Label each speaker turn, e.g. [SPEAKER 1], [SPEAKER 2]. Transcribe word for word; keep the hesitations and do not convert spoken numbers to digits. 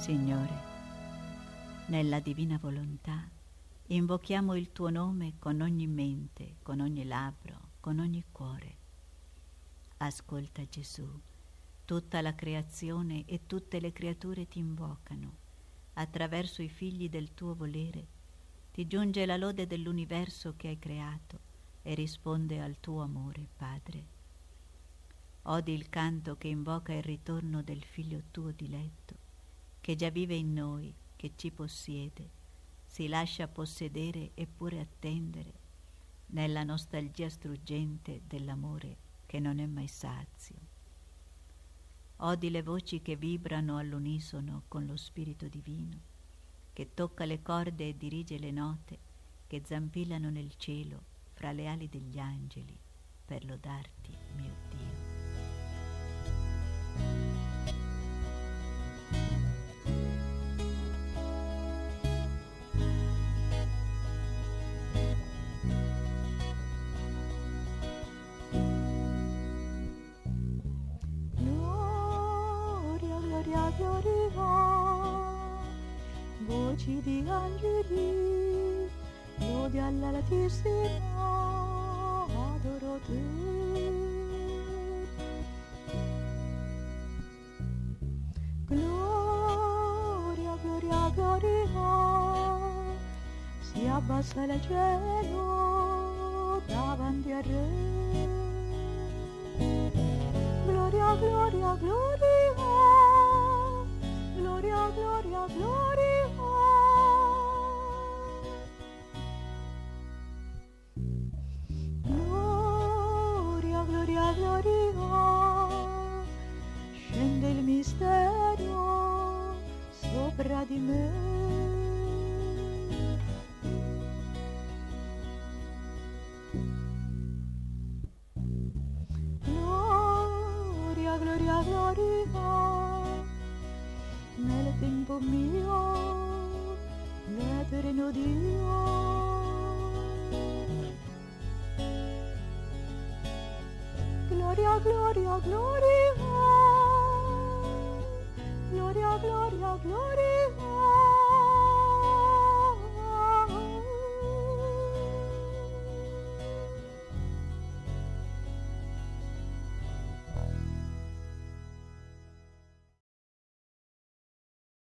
[SPEAKER 1] Signore, nella divina volontà, invochiamo il tuo nome con ogni mente, con ogni labbro, con ogni cuore. Ascolta Gesù, tutta la creazione e tutte le creature ti invocano. Attraverso i figli del tuo volere ti giunge la lode dell'universo che hai creato e risponde al tuo amore, Padre. Odi il canto che invoca il ritorno del Figlio tuo diletto, che già vive in noi, che ci possiede, si lascia possedere eppure attendere, nella nostalgia struggente dell'amore che non è mai sazio. Odi le voci che vibrano all'unisono con lo Spirito Divino, che tocca le corde e dirige le note che zampillano nel cielo fra le ali degli angeli per lodarti, mio Dio.
[SPEAKER 2] Voci di angeli, lode all'Altissimo, adoro te. Gloria, gloria, gloria, si abbassa il cielo davanti al Re. Gloria, gloria, gloria, gloria, gloria, gloria. Gloria, gloria, gloria, scende il mistero sopra di me. Gloria, gloria, gloria, nel tempo mio, l'eterno Dio. Gloria, gloria, gloria, gloria, gloria, gloria.